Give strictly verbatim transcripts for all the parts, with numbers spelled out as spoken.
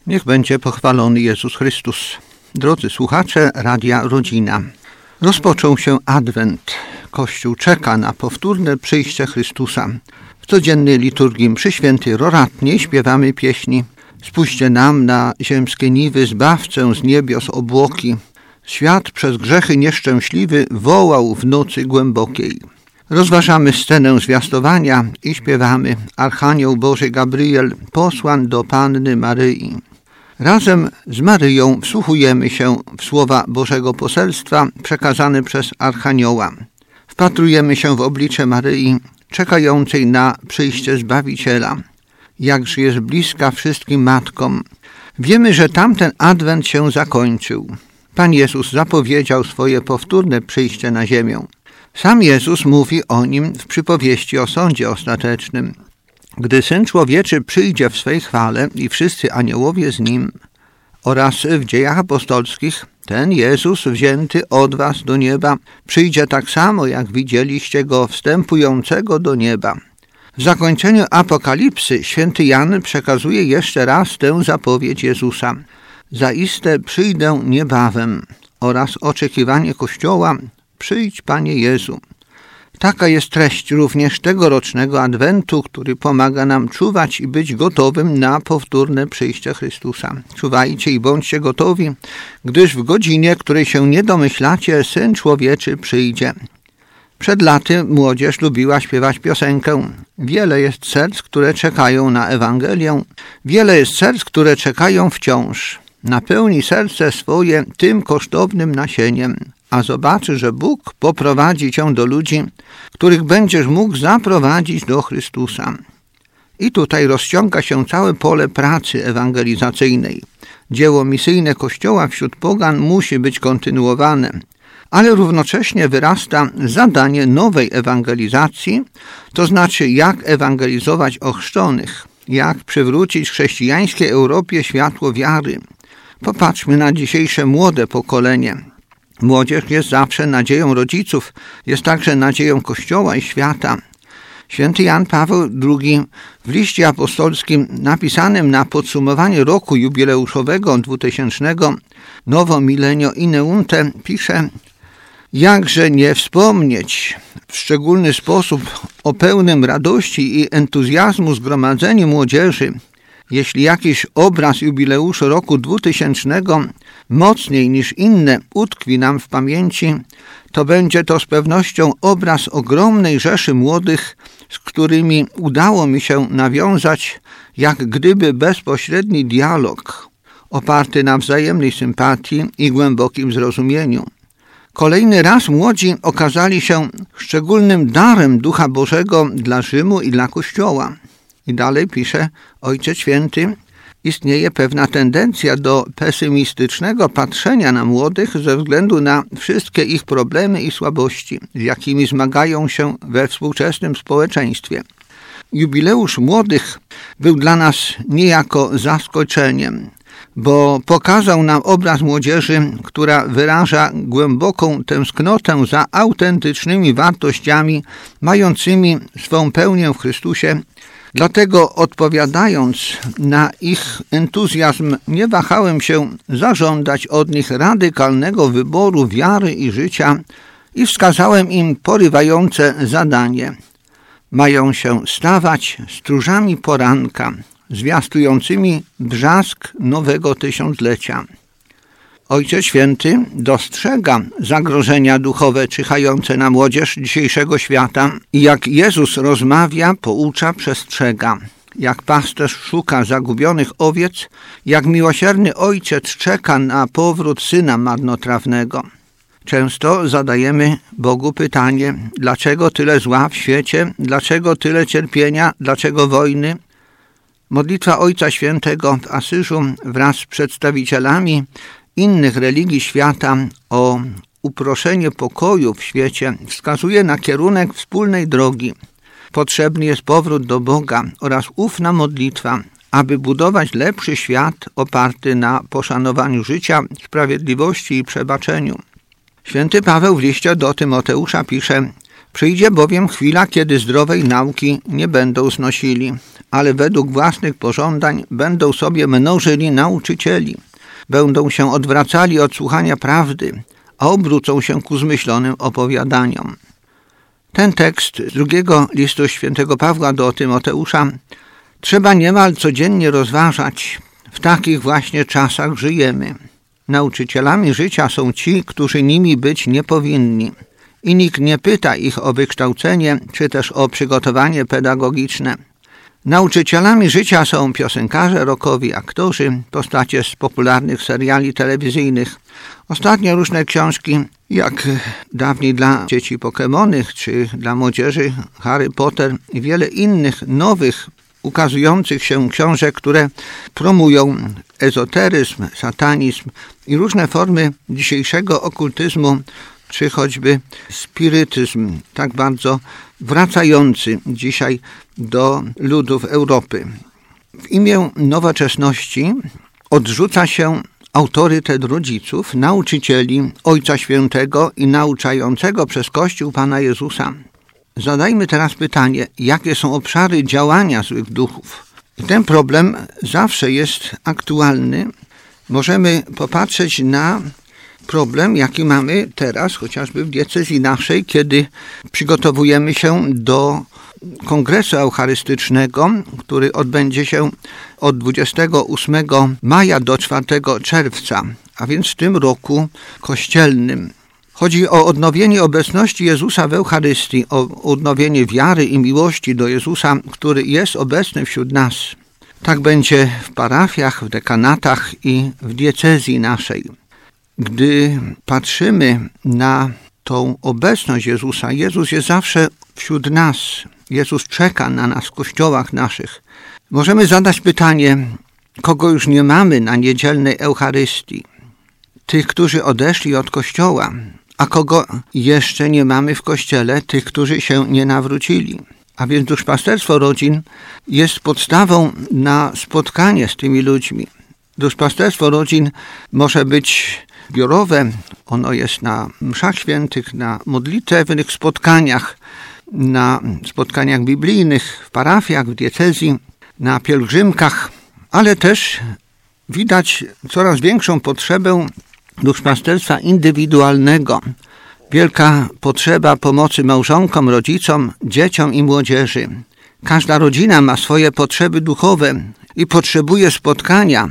Niech będzie pochwalony Jezus Chrystus. Drodzy słuchacze Radia Rodzina, rozpoczął się Adwent. Kościół czeka na powtórne przyjście Chrystusa. W codziennej liturgii mszy świętej roratniej śpiewamy pieśni: Spuśćcie nam na ziemskie niwy Zbawcę z niebios obłoki. Świat przez grzechy nieszczęśliwy wołał w nocy głębokiej. Rozważamy scenę zwiastowania i śpiewamy: Archanioł Boży Gabriel posłan do Panny Maryi. Razem z Maryją wsłuchujemy się w słowa Bożego poselstwa przekazane przez Archanioła. Wpatrujemy się w oblicze Maryi, czekającej na przyjście Zbawiciela. Jakże jest bliska wszystkim matkom. Wiemy, że tamten Adwent się zakończył. Pan Jezus zapowiedział swoje powtórne przyjście na ziemię. Sam Jezus mówi o nim w przypowieści o sądzie ostatecznym. Gdy Syn Człowieczy przyjdzie w swej chwale i wszyscy aniołowie z Nim, oraz w Dziejach Apostolskich ten Jezus wzięty od was do nieba przyjdzie tak samo, jak widzieliście Go wstępującego do nieba. W zakończeniu Apokalipsy święty Jan przekazuje jeszcze raz tę zapowiedź Jezusa. Zaiste przyjdę niebawem, oraz oczekiwanie Kościoła: przyjdź, Panie Jezu. Taka jest treść również tegorocznego Adwentu, który pomaga nam czuwać i być gotowym na powtórne przyjście Chrystusa. Czuwajcie i bądźcie gotowi, gdyż w godzinie, której się nie domyślacie, Syn Człowieczy przyjdzie. Przed laty młodzież lubiła śpiewać piosenkę: Wiele jest serc, które czekają na Ewangelię, wiele jest serc, które czekają wciąż. Napełnij serce swoje tym kosztownym nasieniem, a zobaczy, że Bóg poprowadzi cię do ludzi, których będziesz mógł zaprowadzić do Chrystusa. I tutaj rozciąga się całe pole pracy ewangelizacyjnej. Dzieło misyjne Kościoła wśród pogan musi być kontynuowane, ale równocześnie wyrasta zadanie nowej ewangelizacji, to znaczy jak ewangelizować ochrzczonych, jak przywrócić chrześcijańskiej Europie światło wiary. Popatrzmy na dzisiejsze młode pokolenie. Młodzież jest zawsze nadzieją rodziców, jest także nadzieją Kościoła i świata. Święty Jan Paweł drugi w liście apostolskim napisanym na podsumowanie roku jubileuszowego dwutysięcznego Novo Millennio Ineunte pisze: Jakże nie wspomnieć w szczególny sposób o pełnym radości i entuzjazmu zgromadzeniu młodzieży, jeśli jakiś obraz jubileuszu roku dwutysięcznego mocniej niż inne utkwi nam w pamięci, to będzie to z pewnością obraz ogromnej rzeszy młodych, z którymi udało mi się nawiązać jak gdyby bezpośredni dialog, oparty na wzajemnej sympatii i głębokim zrozumieniu. Kolejny raz młodzi okazali się szczególnym darem Ducha Bożego dla Rzymu i dla Kościoła. I dalej pisze Ojciec Święty: istnieje pewna tendencja do pesymistycznego patrzenia na młodych ze względu na wszystkie ich problemy i słabości, z jakimi zmagają się we współczesnym społeczeństwie. Jubileusz młodych był dla nas niejako zaskoczeniem, bo pokazał nam obraz młodzieży, która wyraża głęboką tęsknotę za autentycznymi wartościami, mającymi swą pełnię w Chrystusie. Dlatego odpowiadając na ich entuzjazm, nie wahałem się zażądać od nich radykalnego wyboru wiary i życia i wskazałem im porywające zadanie. Mają się stawać stróżami poranka, zwiastującymi brzask nowego tysiąclecia. Ojciec Święty dostrzega zagrożenia duchowe czyhające na młodzież dzisiejszego świata i jak Jezus rozmawia, poucza, przestrzega. Jak pasterz szuka zagubionych owiec, jak miłosierny ojciec czeka na powrót syna marnotrawnego. Często zadajemy Bogu pytanie: dlaczego tyle zła w świecie, dlaczego tyle cierpienia, dlaczego wojny? Modlitwa Ojca Świętego w Asyżu wraz z przedstawicielami innych religii świata o uproszenie pokoju w świecie wskazuje na kierunek wspólnej drogi. Potrzebny jest powrót do Boga oraz ufna modlitwa, aby budować lepszy świat oparty na poszanowaniu życia, sprawiedliwości i przebaczeniu. Święty Paweł w liście do Tymoteusza pisze: przyjdzie bowiem chwila, kiedy zdrowej nauki nie będą znosili, ale według własnych pożądań będą sobie mnożyli nauczycieli, będą się odwracali od słuchania prawdy, a obrócą się ku zmyślonym opowiadaniom. Ten tekst z drugiego listu świętego Pawła do Tymoteusza trzeba niemal codziennie rozważać. W takich właśnie czasach żyjemy. Nauczycielami życia są ci, którzy nimi być nie powinni. I nikt nie pyta ich o wykształcenie, czy też o przygotowanie pedagogiczne. Nauczycielami życia są piosenkarze, rockowi aktorzy, postacie z popularnych seriali telewizyjnych. Ostatnio różne książki, jak dawniej dla dzieci Pokemony, czy dla młodzieży Harry Potter i wiele innych nowych, ukazujących się książek, które promują ezoteryzm, satanizm i różne formy dzisiejszego okultyzmu, czy choćby spirytyzm, tak bardzo wracający dzisiaj do ludów Europy. W imię nowoczesności odrzuca się autorytet rodziców, nauczycieli, Ojca Świętego i nauczającego przez Kościół Pana Jezusa. Zadajmy teraz pytanie, jakie są obszary działania złych duchów. I ten problem zawsze jest aktualny. Możemy popatrzeć na problem, jaki mamy teraz, chociażby w diecezji naszej, kiedy przygotowujemy się do kongresu eucharystycznego, który odbędzie się od dwudziestego ósmego maja do czwartego czerwca, a więc w tym roku kościelnym. Chodzi o odnowienie obecności Jezusa w Eucharystii, o odnowienie wiary i miłości do Jezusa, który jest obecny wśród nas. Tak będzie w parafiach, w dekanatach i w diecezji naszej. Gdy patrzymy na tą obecność Jezusa, Jezus jest zawsze wśród nas. Jezus czeka na nas w kościołach naszych. Możemy zadać pytanie, kogo już nie mamy na niedzielnej Eucharystii? Tych, którzy odeszli od kościoła. A kogo jeszcze nie mamy w kościele? Tych, którzy się nie nawrócili. A więc duszpasterstwo rodzin jest podstawą na spotkanie z tymi ludźmi. Duszpasterstwo rodzin może być zbiorowe, ono jest na mszach świętych, na modlitewnych spotkaniach, na spotkaniach biblijnych, w parafiach, w diecezji, na pielgrzymkach, ale też widać coraz większą potrzebę duszpasterstwa indywidualnego. Wielka potrzeba pomocy małżonkom, rodzicom, dzieciom i młodzieży. Każda rodzina ma swoje potrzeby duchowe i potrzebuje spotkania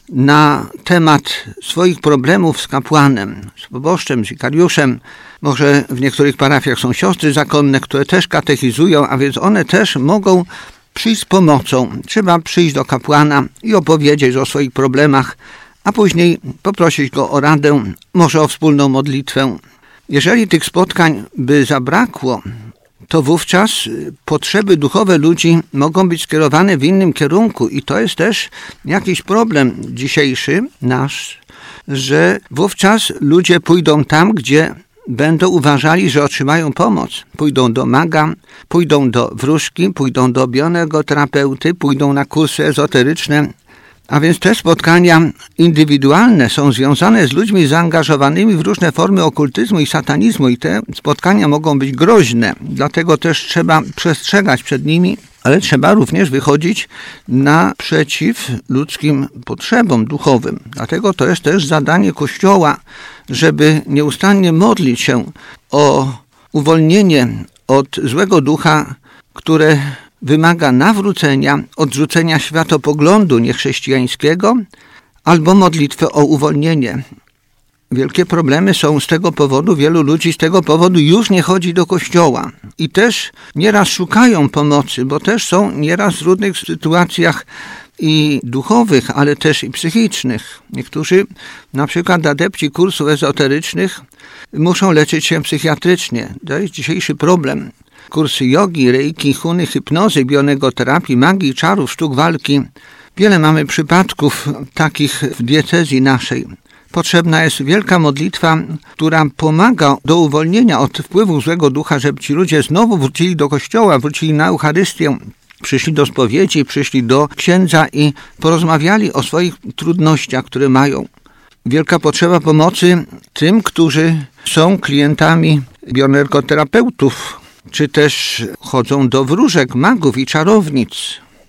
na temat swoich problemów z kapłanem, z proboszczem, z wikariuszem. Może w niektórych parafiach są siostry zakonne, które też katechizują, a więc one też mogą przyjść z pomocą. Trzeba przyjść do kapłana i opowiedzieć o swoich problemach, a później poprosić go o radę, może o wspólną modlitwę. Jeżeli tych spotkań by zabrakło, to wówczas potrzeby duchowe ludzi mogą być skierowane w innym kierunku i to jest też jakiś problem dzisiejszy nasz, że wówczas ludzie pójdą tam, gdzie będą uważali, że otrzymają pomoc. Pójdą do maga, pójdą do wróżki, pójdą do bioenergoterapeuty, pójdą na kursy ezoteryczne. A więc te spotkania indywidualne są związane z ludźmi zaangażowanymi w różne formy okultyzmu i satanizmu i te spotkania mogą być groźne. Dlatego też trzeba przestrzegać przed nimi, ale trzeba również wychodzić naprzeciw ludzkim potrzebom duchowym. Dlatego to jest też zadanie Kościoła, żeby nieustannie modlić się o uwolnienie od złego ducha, które wymaga nawrócenia, odrzucenia światopoglądu niechrześcijańskiego albo modlitwy o uwolnienie. Wielkie problemy są z tego powodu, wielu ludzi z tego powodu już nie chodzi do kościoła i też nieraz szukają pomocy, bo też są nieraz w trudnych sytuacjach i duchowych, ale też i psychicznych. Niektórzy, na przykład adepci kursów ezoterycznych, muszą leczyć się psychiatrycznie. To jest dzisiejszy problem. Kursy jogi, reiki, huny, hipnozy, bioenergoterapii, magii, czarów, sztuk walki. Wiele mamy przypadków takich w diecezji naszej. Potrzebna jest wielka modlitwa, która pomaga do uwolnienia od wpływu złego ducha, żeby ci ludzie znowu wrócili do kościoła, wrócili na Eucharystię, przyszli do spowiedzi, przyszli do księdza i porozmawiali o swoich trudnościach, które mają. Wielka potrzeba pomocy tym, którzy są klientami bioenergoterapeutów, czy też chodzą do wróżek, magów i czarownic.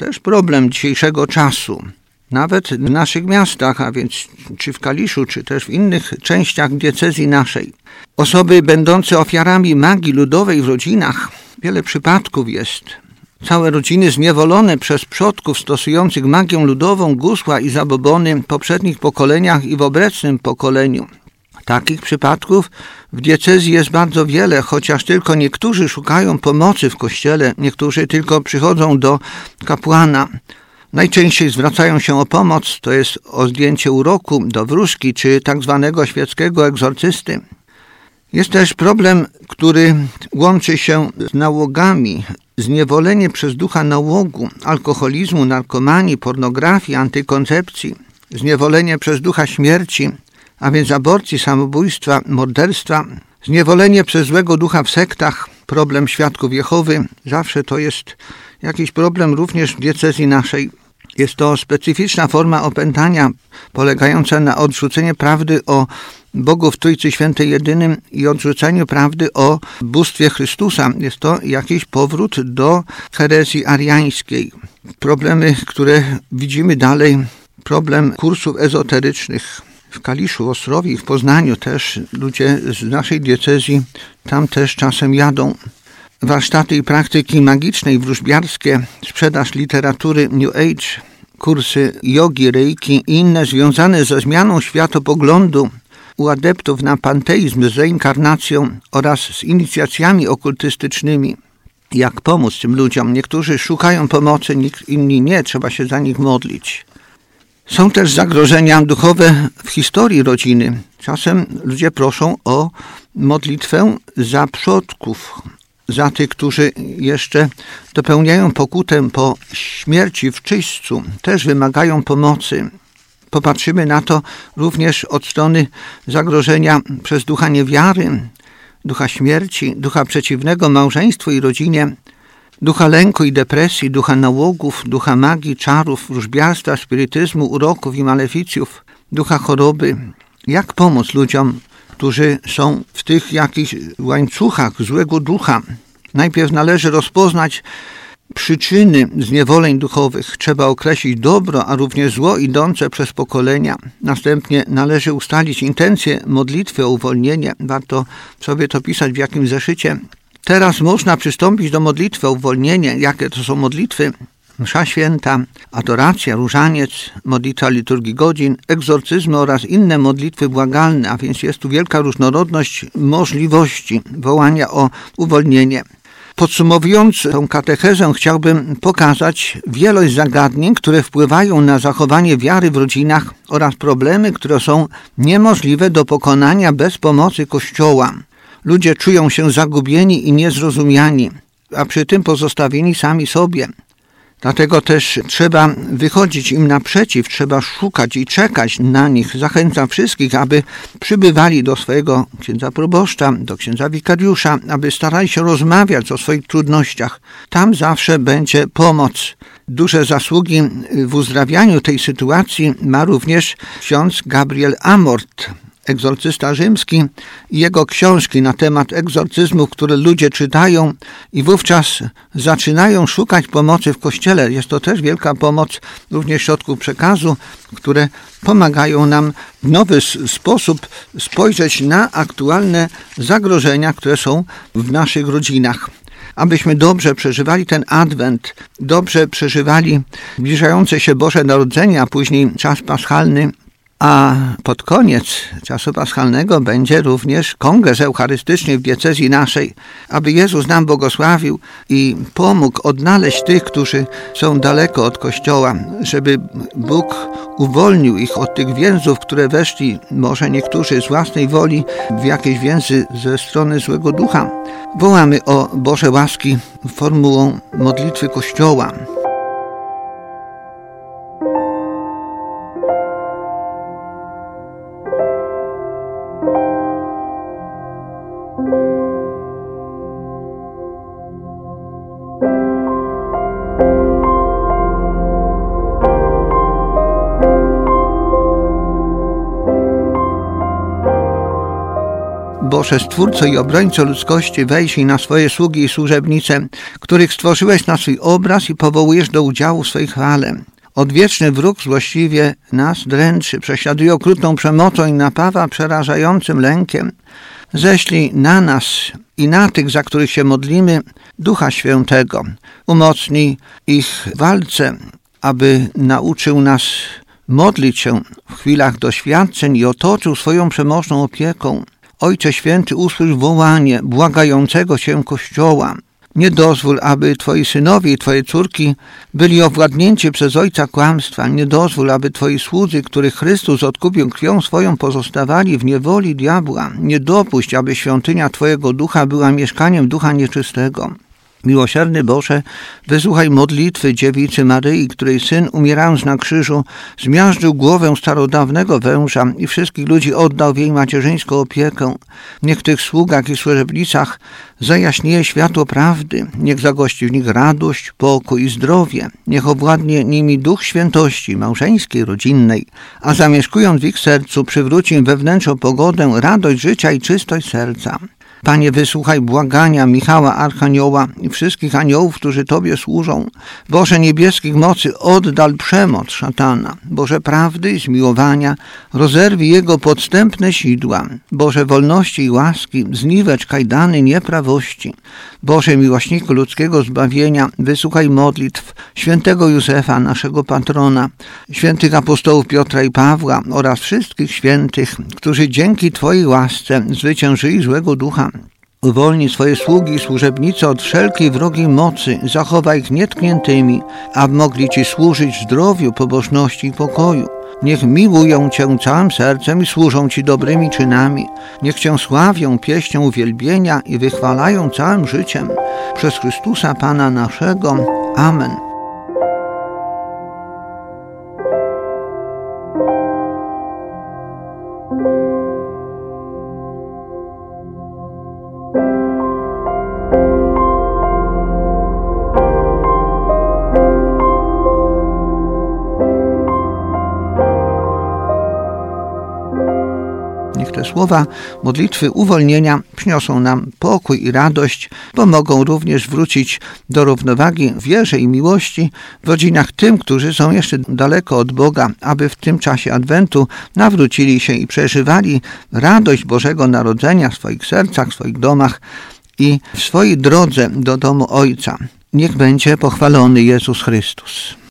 też problem dzisiejszego czasu. Nawet w naszych miastach, a więc czy w Kaliszu, czy też w innych częściach diecezji naszej. Osoby będące ofiarami magii ludowej w rodzinach, wiele przypadków jest. Całe rodziny zniewolone przez przodków stosujących magię ludową, gusła i zabobony w poprzednich pokoleniach i w obecnym pokoleniu. Takich przypadków w diecezji jest bardzo wiele, chociaż tylko niektórzy szukają pomocy w kościele, niektórzy tylko przychodzą do kapłana. Najczęściej zwracają się o pomoc, to jest o zdjęcie uroku, do wróżki czy tak zwanego świeckiego egzorcysty. Jest też problem, który łączy się z nałogami, zniewolenie przez ducha nałogu, alkoholizmu, narkomanii, pornografii, antykoncepcji, zniewolenie przez ducha śmierci, a więc aborcji, samobójstwa, morderstwa, zniewolenie przez złego ducha w sektach, problem świadków Jehowy. Zawsze to jest jakiś problem również w diecezji naszej. Jest to specyficzna forma opętania polegająca na odrzuceniu prawdy o Bogu w Trójcy Świętej Jedynym i odrzuceniu prawdy o bóstwie Chrystusa. Jest to jakiś powrót do herezji ariańskiej. Problemy, które widzimy dalej, problem kursów ezoterycznych. W Kaliszu, w Ostrowi, w Poznaniu też ludzie z naszej diecezji tam też czasem jadą. Warsztaty i praktyki magiczne i wróżbiarskie, sprzedaż literatury New Age, kursy jogi, reiki i inne związane ze zmianą światopoglądu u adeptów na panteizm z reinkarnacją oraz z inicjacjami okultystycznymi. Jak pomóc tym ludziom? Niektórzy szukają pomocy, inni nie, trzeba się za nich modlić. Są też zagrożenia duchowe w historii rodziny. Czasem ludzie proszą o modlitwę za przodków, za tych, którzy jeszcze dopełniają pokutę po śmierci w czyśćcu, też wymagają pomocy. Popatrzymy na to również od strony zagrożenia przez ducha niewiary, ducha śmierci, ducha przeciwnego małżeństwu i rodzinie, ducha lęku i depresji, ducha nałogów, ducha magii, czarów, wróżbiarstwa, spirytyzmu, uroków i maleficjów, ducha choroby. Jak pomóc ludziom, którzy są w tych jakichś łańcuchach złego ducha? Najpierw należy rozpoznać przyczyny zniewoleń duchowych. Trzeba określić dobro, a również zło idące przez pokolenia. Następnie należy ustalić intencję modlitwy o uwolnienie. Warto sobie to pisać w jakimś zeszycie. Teraz można przystąpić do modlitwy o uwolnienie. Jakie to są modlitwy? Msza święta, adoracja, różaniec, modlitwa liturgii godzin, egzorcyzmy oraz inne modlitwy błagalne, a więc jest tu wielka różnorodność możliwości wołania o uwolnienie. Podsumowując tę katechezę, chciałbym pokazać wielość zagadnień, które wpływają na zachowanie wiary w rodzinach oraz problemy, które są niemożliwe do pokonania bez pomocy Kościoła. Ludzie czują się zagubieni i niezrozumiani, a przy tym pozostawieni sami sobie. Dlatego też trzeba wychodzić im naprzeciw, trzeba szukać i czekać na nich. Zachęcam wszystkich, aby przybywali do swojego księdza proboszcza, do księdza wikariusza, aby starali się rozmawiać o swoich trudnościach. Tam zawsze będzie pomoc. Duże zasługi w uzdrawianiu tej sytuacji ma również ksiądz Gabriel Amort, egzorcysta rzymski, i jego książki na temat egzorcyzmów, które ludzie czytają i wówczas zaczynają szukać pomocy w Kościele. Jest to też wielka pomoc również środków przekazu, które pomagają nam w nowy sposób spojrzeć na aktualne zagrożenia, które są w naszych rodzinach. Abyśmy dobrze przeżywali ten Adwent, dobrze przeżywali zbliżające się Boże Narodzenie, a później czas paschalny, a pod koniec czasu paschalnego będzie również kongres eucharystyczny w diecezji naszej, aby Jezus nam błogosławił i pomógł odnaleźć tych, którzy są daleko od Kościoła, żeby Bóg uwolnił ich od tych więzów, które weszli, może niektórzy z własnej woli, w jakieś więzy ze strony złego ducha. Wołamy o Boże łaski formułą modlitwy Kościoła. Boże, Stwórco i obrońco ludzkości, wejrzyj na swoje sługi i służebnice, których stworzyłeś na swój obraz i powołujesz do udziału w swojej chwale. Odwieczny wróg złośliwie nas dręczy, prześladuje okrutną przemocą i napawa przerażającym lękiem. Ześlij na nas i na tych, za których się modlimy, Ducha Świętego. Umocnij ich w walce, aby nauczył nas modlić się w chwilach doświadczeń i otoczył swoją przemocną opieką. Ojcze Święty, usłysz wołanie błagającego się Kościoła. Nie dozwól, aby Twoi synowie i Twoje córki byli owładnięci przez ojca kłamstwa. Nie dozwól, aby Twoi słudzy, których Chrystus odkupił krwią swoją, pozostawali w niewoli diabła. Nie dopuść, aby świątynia Twojego ducha była mieszkaniem ducha nieczystego. Miłosierny Boże, wysłuchaj modlitwy dziewicy Maryi, której Syn, umierając na krzyżu, zmiażdżył głowę starodawnego węża i wszystkich ludzi oddał w jej macierzyńską opiekę. Niech w tych sługach i służebnicach zajaśnieje światło prawdy, niech zagości w nich radość, pokój i zdrowie, niech owładnie nimi duch świętości małżeńskiej, rodzinnej, a zamieszkując w ich sercu przywróci im wewnętrzną pogodę, radość życia i czystość serca. Panie, wysłuchaj błagania Michała Archanioła i wszystkich aniołów, którzy Tobie służą. Boże niebieskich mocy, oddal przemoc szatana. Boże prawdy i zmiłowania, rozerwij jego podstępne sidła. Boże wolności i łaski, zniwecz kajdany nieprawości. Boże miłośniku ludzkiego zbawienia, wysłuchaj modlitw świętego Józefa, naszego patrona, świętych apostołów Piotra i Pawła oraz wszystkich świętych, którzy dzięki Twojej łasce zwyciężyli złego ducha. Uwolnij swoje sługi i służebnice od wszelkiej wrogiej mocy, zachowaj ich nietkniętymi, aby mogli Ci służyć w zdrowiu, pobożności i pokoju. Niech miłują Cię całym sercem i służą Ci dobrymi czynami. Niech Cię sławią pieśnią uwielbienia i wychwalają całym życiem. Przez Chrystusa Pana naszego. Amen. Niech te słowa modlitwy uwolnienia przyniosą nam pokój i radość, pomogą również wrócić do równowagi w wierze i miłości w rodzinach tym, którzy są jeszcze daleko od Boga, aby w tym czasie Adwentu nawrócili się i przeżywali radość Bożego Narodzenia w swoich sercach, w swoich domach i w swojej drodze do domu Ojca. Niech będzie pochwalony Jezus Chrystus.